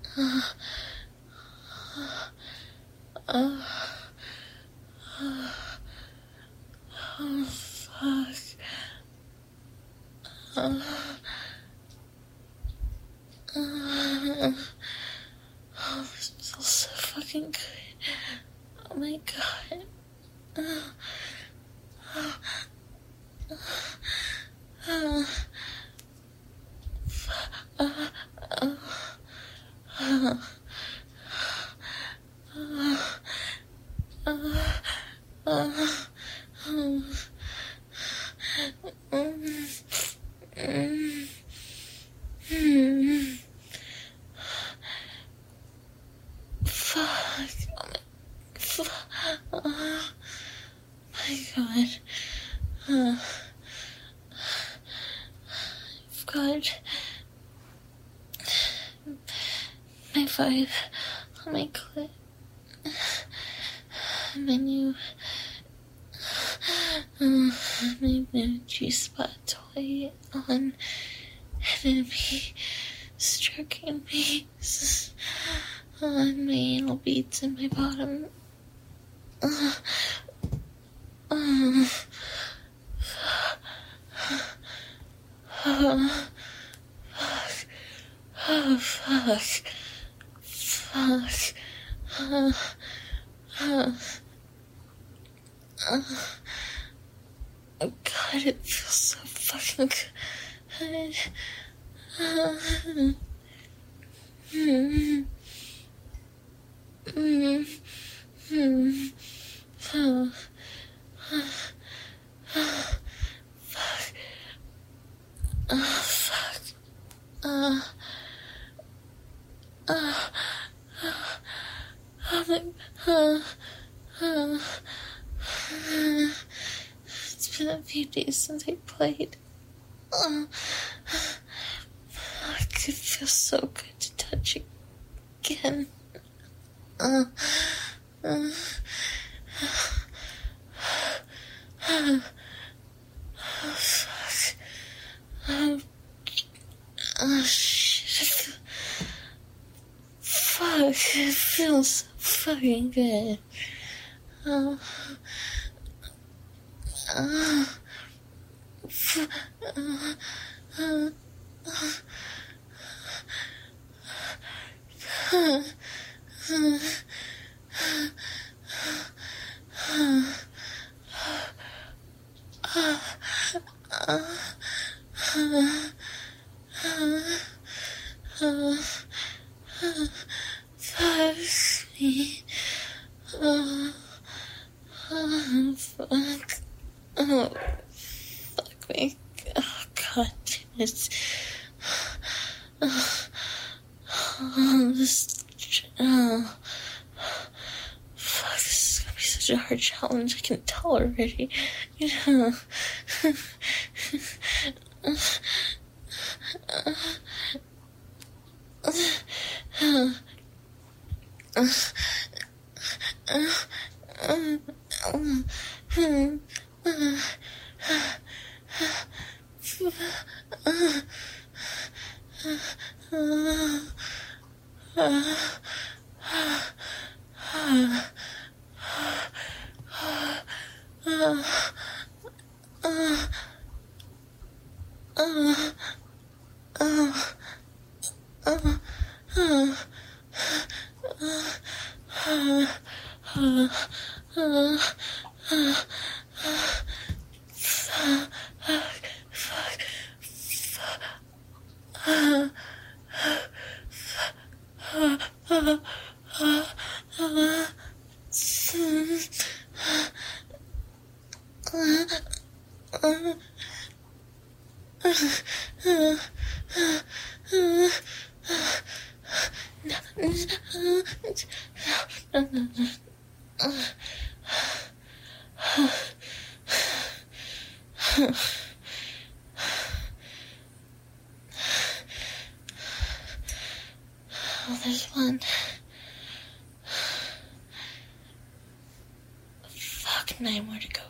Oh, fuck. Oh, this feels so fucking good. Oh my god. My god. I've got my vibe on my clit. My new G-spot toy on me, stroking me on my anal beads and my bottom. Fuck. Oh god, it feels so fucking good. It's been a few days since I played. It feels so good to touch again. Fuck. Shit. Fuck, it feels so fucking good. Fuck me. Fuck. Oh, fuck me. Oh, god damn it. Fuck, this is gonna be such a hard challenge. I can tell already. You know. Oh, there's one. Fuck, 9 more to go.